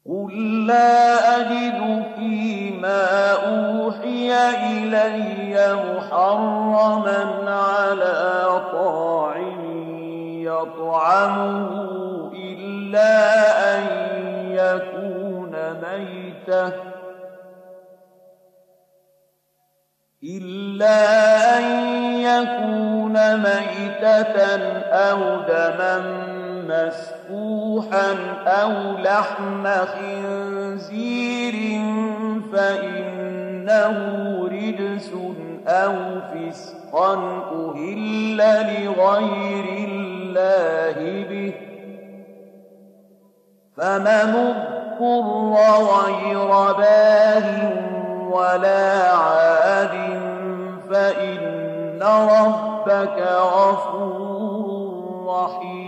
قُل لَّا أَجِدُ فِيمَا أُوحِيَ إِلَيَّ مُحَرَّمًا عَلَىٰ طَاعِمٍ يَطْعَمُهُ إِلَّا أَن يَكُونَ مَيْتَةً أَوْ دَمًا مَّسْفُوحًا أَوْ لَحْمَ خِنزِيرٍ فَإِنَّهُ رِجْسٌ أَوْ فِسْقًا أُهِلَّ لِغَيْرِ اللَّهِ بِهِ ۚ فَمَنِ اضْطُرَّ غَيْرَ بَاغٍ وَلَا عَادٍ فَإِنَّ رَبَّكَ غَفُورٌ رَّحِيمٌ.